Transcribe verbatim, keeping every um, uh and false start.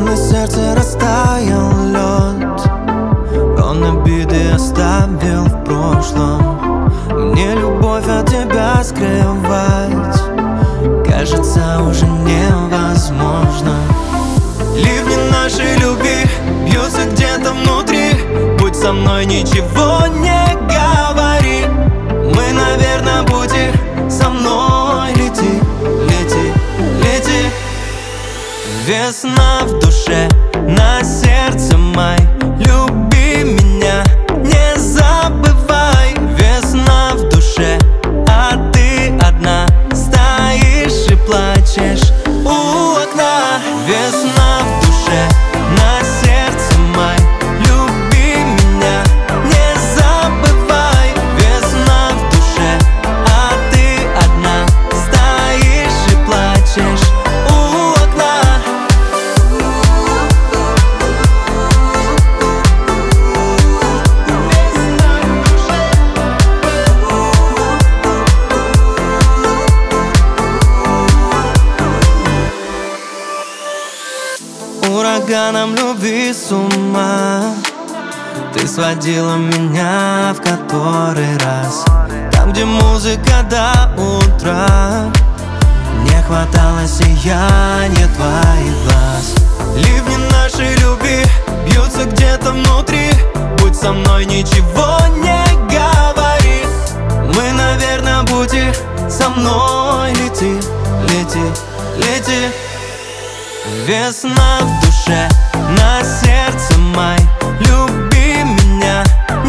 на сердце растаял лед, он обиды оставил в прошлом. Мне любовь от тебя скрывать, кажется, уже невозможно. Ливни нашей любви бьются где-то внутри. Будь со мной, ничего не говори. Мы на верном пути, со мной лети, лети, лети. Весна в душе, на сердце май. Люби меня, не забывай. Весна в душе, а ты одна стоишь и плачешь у окна. Весна в душе, на сердце май. Люби меня, не забывай. Весна в душе, а ты одна стоишь и плачешь у окна. Ураганом любви с ума ты сводила меня в который раз. Там, где музыка до утра, не хватало сияния твоих глаз. Ливни нашей любви бьются где-то внутри. Будь со мной, ничего не говори. Мы на верном пути, со мной лети, лети, лети. Весна в душе, на сердце май. Люби меня,